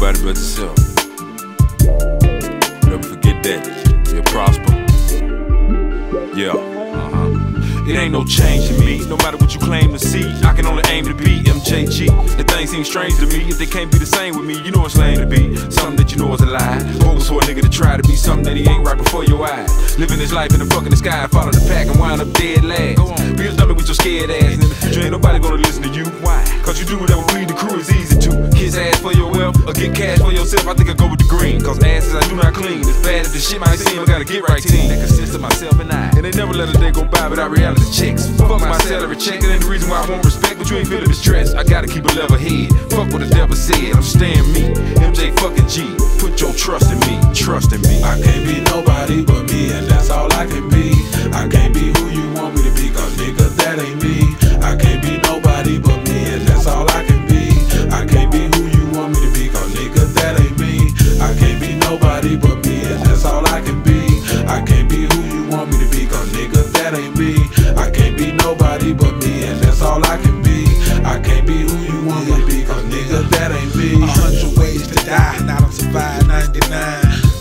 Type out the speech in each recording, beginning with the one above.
nobody but yourself. Never forget that. You'll prosper. Yeah. It ain't no change in me, no matter what you claim to see. I can only aim to be MJG. The thing seems strange to me. If they can't be the same with me, you know it's lame to be something that you know is a lie. Focus for a nigga to try to be something that he ain't right before your eyes. Living his life in the fucking sky, follow the pack and wind up dead last. Go on, be a dummy with your scared ass, and in the future ain't nobody gonna listen to you. Why? Cause you do whatever bleed the crew is easy to. Kiss ass for your wealth, or get cash for yourself. I think I go with the green, cause asses I do not clean. As bad as the shit might seem, I gotta get right team that consists of myself and I. And they never let a day go by without reality checks. Fuck my salary check, it ain't the reason why I want respect, but you ain't feeling the stress. I gotta keep a level head. Fuck what the devil said, I'm staying me. MJ fucking G, put your trust in me, trust in me. I can't be nobody but me, and that's all I can be. I can't be who you want me to be, cause nigga, that ain't me. I can't be nobody but me, and that's all I can be. I can't be who you want me to be, cause nigga, that ain't me. I can't be nobody but me, and that's all I can be. I can't be who you want me to be, cause nigga, that ain't me. I can't be nobody but me, and that's all I can be. I can't be who you want me to be, cause nigga, that ain't me. 100 ways to die, and I done survived 99.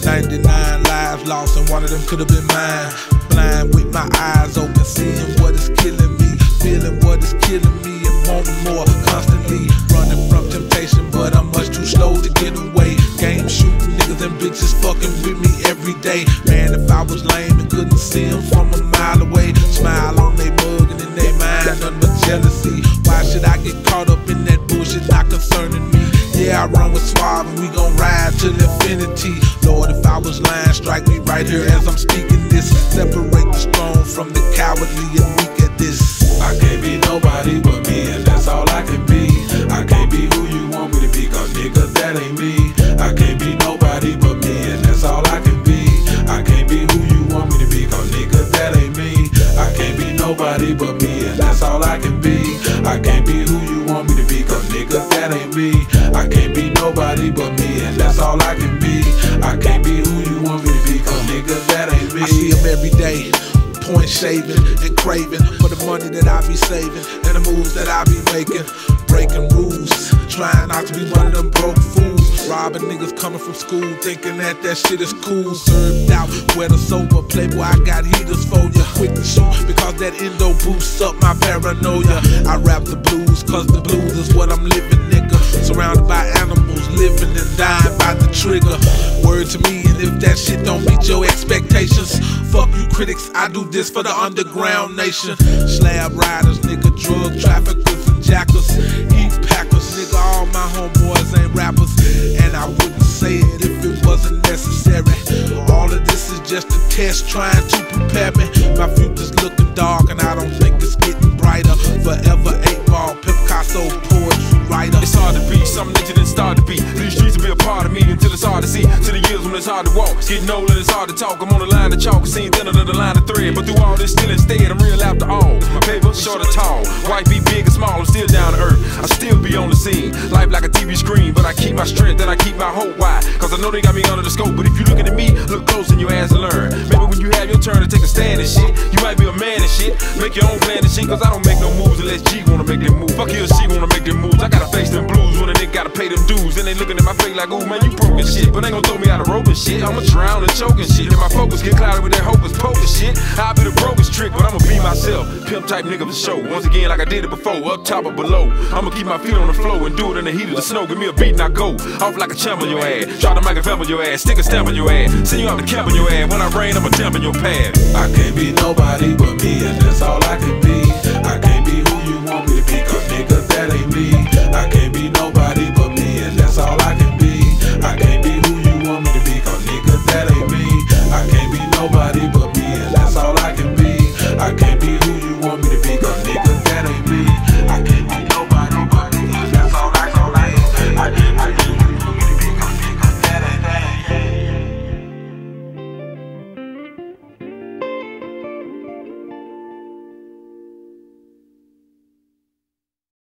99 lives lost, and one of them could've been mine. Blind with my eyes open, seeing what is killing me, feeling what is killing me, and wanting more constantly. Running from temptation, but I'm much too slow to get away. Game shooting niggas and bitches fucking with me every day. Man, if I was lame and couldn't see them from a mile away, smile on they mug and in they mind, nothing but jealousy. Why should I get caught up in that bullshit not concerning me? Yeah, I run with Suave and we gon' ride till infinity. Lord, if I was lying, strike me right here as I'm speaking this. Separate the strong from the cowardly and weak at this. I can't be nobody but me, and that's all I can be. I can't be who you want me to be, cause nigga, that ain't me. I can't be nobody but me, and that's all I can be. I can't be who you want me to be, cause nigga, that ain't me. I can't be nobody but me, and that's all I can be. I can't be who you want me to be, cause nigga, that ain't me. I can't be nobody but me, and that's all I can be. I can't be who you want me to be, cause nigga, that ain't me. I see him every day, point shaving and craving for the money that I be saving and the moves that I be making. Breaking rules, trying not to be one of them broke fools. Robbing niggas coming from school, thinking that shit is cool. Served out, where the sober playboy, I got heaters for ya. Quick to shoot, because that endo boosts up my paranoia. I rap the blues, cause the blues is what I'm living, nigga. Surrounded by animals, living and dying by the trigger. Word to me, and if that shit don't meet your expectations, fuck you critics, I do this for the underground nation. Slab riders, nigga, drug traffickers and jackers, heat packers, nigga, all my homeboys ain't rappers. And I wouldn't say it if it wasn't necessary. All of this is just a test trying to prepare me. My future's looking dark and I don't think it's getting brighter. Forever 8-ball, Picasso, poetry writer. It's hard to be something that you didn't start to be. These streets will be a part of me until it's hard to see. To the years when it's hard to walk, it's getting old and it's hard to talk. I'm on the line of chalk, seen thinner than the line of thread. But through all this still instead, I'm real after all. My paper, short or tall, white be big or small, I'm still down to earth. I still be on the scene, life like a TV screen. But I keep my strength and I keep my hope wide, cause I know they got me under the scope. But if you looking at me, look close and you ask to learn. Maybe when you have your turn to take a stand and shit, you might be a man and shit. Make your own plan and shit, cause I don't make no moves unless G wanna make them moves. Fuck he or she wanna make them moves. I gotta face them blues when a nigga gotta pay them dues. And they looking at my face like, ooh man, you broke and shit. But ain't gon' throw me out of rope and shit. I'ma drown and choke and shit. And my focus get clouded with that hopeless poker shit. I'll be the brokest trick, but I'ma be myself. Pimp type nigga for show. Once again, like I did it before, up top or below. I'ma keep my feet on the floor and do it in the heat of the snow. Give me a beat and I go off like a champ on your ass. Drop the mic and on your ass, stick a stamp on your ass. Send you out the camp on your ass. When I rain, I'ma dampen your path. I can't be nobody but me, and that's all I can be. I can't be who you want me to be, cause nigga,